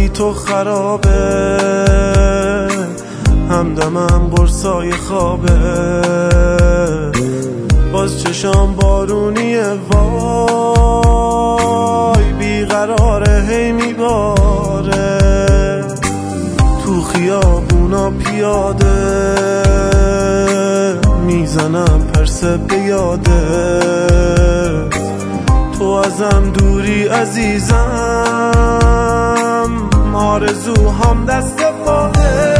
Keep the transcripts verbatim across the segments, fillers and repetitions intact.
تو خرابه، همدمم قرصای خوابه، باز چشام بارونیه وای بیقراره هی میباره، تو خیابونا پیاده میزنم پرسه به یاده، تو ازم دوری عزیزم، آرزوهام دست پاته،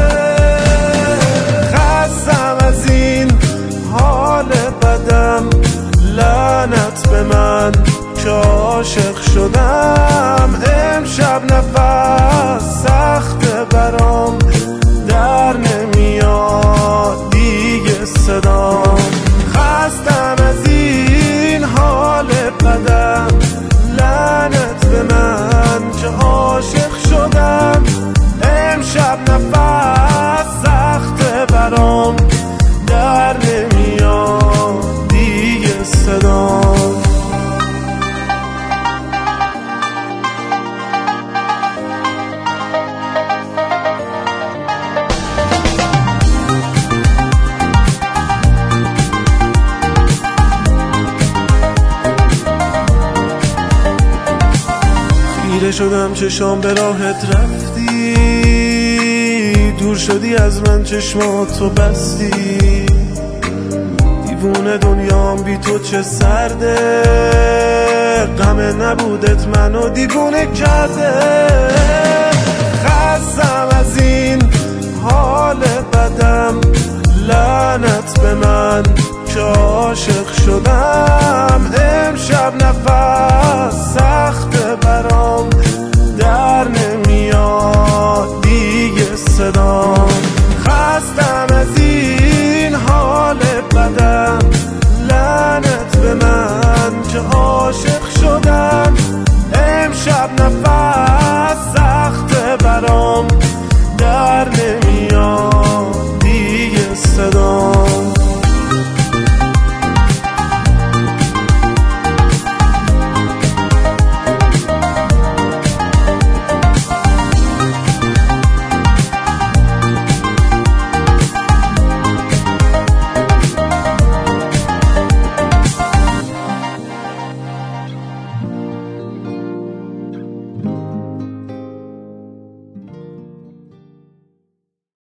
خستم از این حال بدم، لعنت به من که عاشق شدم، امشب نفس سخت برام در نمیاد دیگه صدام، خستم از این حال بدم، لعنت به من که عاشق شدم، امشب نفس سخت برام در نمیاد دیگه صدام. خیره شدم چشام به راحت رفتی، دور شدی از من چشماتو بستی، دیوونه دنیام بی تو چه سرده، غم نبودت منو دیوونه کرده، خستم از این حال بدم، لعنت به من که عاشق شدم، امشب نفس سخت برام در نمیاد دیگه صدام، خستم از این حال بدم، لعنت به من که عاشق شدم، امشب نفس